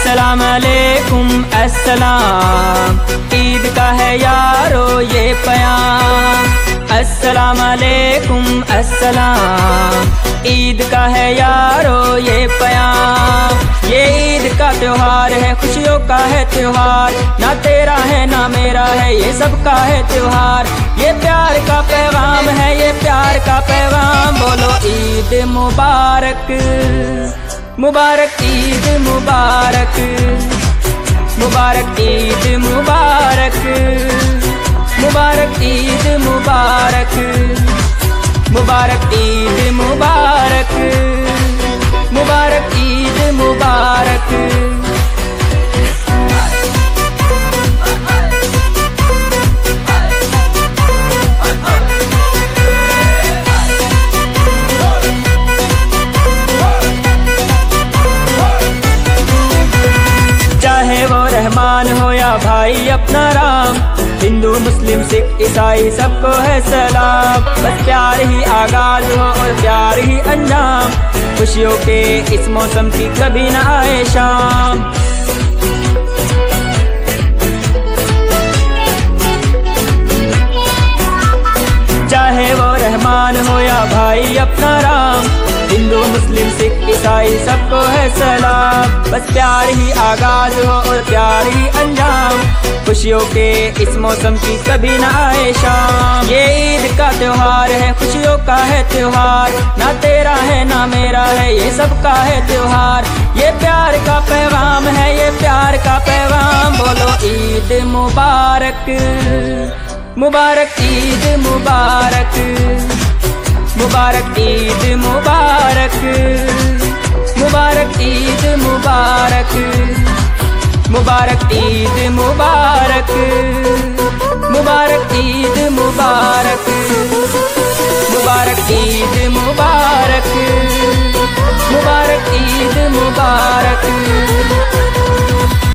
अस्सलाम अलैकुम अस्सलाम, ईद का है यारो ये प्याम। अस्सलाम अलैकुम अस्सलाम, ईद का है यारो ये प्याम। ये ईद का त्योहार है, खुशियों का है त्योहार, ना तेरा है ना मेरा है, ये सबका है त्योहार। ये प्यार का पैगाम है, ये प्यार का पैगाम। बोलो ईद मुबारक मुबारक, ईद मुबारक मुबारक, ईद मुबारक मुबारक, ईद मुबारक मुबारक, ईद मुबारक मुबारक, ईद मुबारक। चाहे वो रहमान हो या भाई अपना राम, हिंदू मुस्लिम सिख ईसाई सबको है सलाम। बस प्यार ही आगाज हो और प्यार ही अंजाम, खुशियों के इस मौसम की कभी ना आए शाम। चाहे वो रहमान हो या भाई अपना राम, हिंदू मुस्लिम सिख ईसाई सबको है सलाम। बस प्यार ही आगाज हो और प्यार ही अंजाम, खुशियों के इस मौसम की कभी ना आए शाम। ये ईद का त्योहार है, खुशियों का है त्योहार, ना तेरा है ना मेरा है, ये सबका है त्योहार। ये प्यार का पैगाम है, ये प्यार का पैगाम। बोलो ईद मुबारक मुबारक, ईद मुबारक मुबारक, ईद मुबारक मुबारक, ईद मुबारक मुबारक, ईद मुबारक।